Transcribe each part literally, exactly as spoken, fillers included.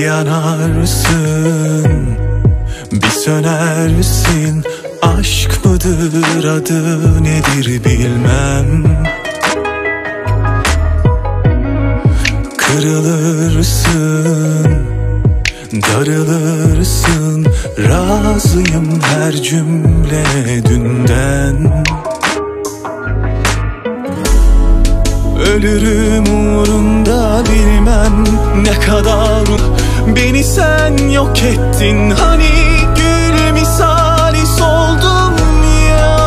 yanarsın, bir sönersin. Aşk mıdır, adı nedir bilmem. Kırılırsın, darılırsın. Razıyım her cümle dünden. Ölürüm uğrunda bilmem ne kadar. Beni sen yok ettin, hani gül misali soldum ya.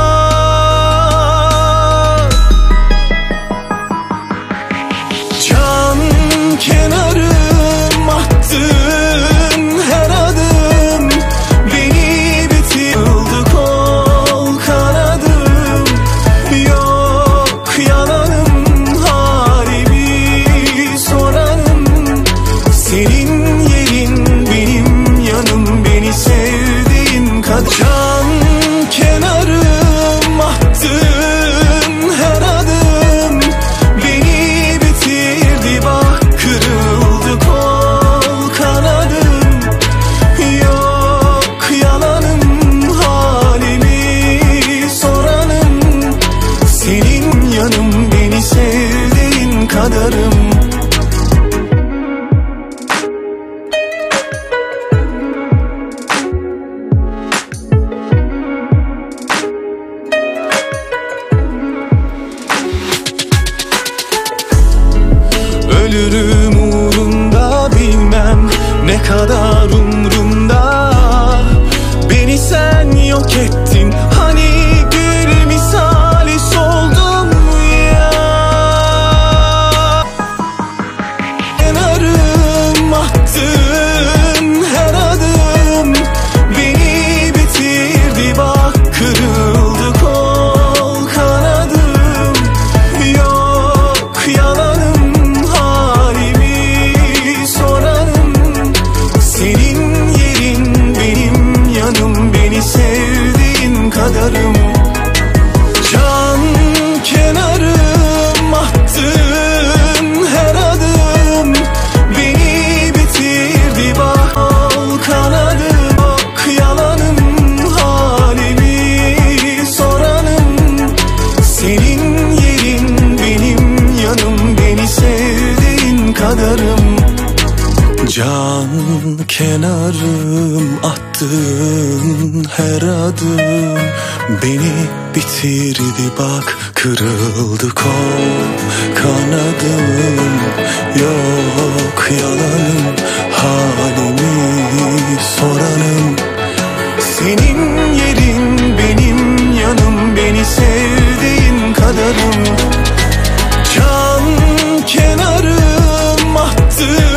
Can kenarım, attın her adım beni bitirdi, kol kanadım. Yok yalanım, halimi sorarım. Senin yerin benim yanım, beni sevdiğin kadar. Can kenarım, attın her adım beni bitirdi, bak kırıldı kol kanadım. Yok yalanım, halimi soranım. Senin yanım, beni sevdiğin kadarım. Ölürüm uğrunda bilmem ne kadar umrumda. Beni sen yok ettin, hani gül misali soldum ya. Kenarım, attın her adım beni bitirdi, bak kırıldı kol kanadım. Yok yalanım, halimi sorarım. Senin yerin benim yanım, beni sevdiğin kadarım. Can kenarım, attın her adım beni bitirdi, bak kol kanadım. Bak yalanım, halimi soranım. Senin yerin benim yanım, beni sevdiğin kadarım. Can kenarım, attığın her adım beni bitirdi, bak kırıldı kol kanadım. Yok yalanım, halimi soranım. Senin yerin benim yanım, beni sevdiğin kadarım. Can kenarım, attığın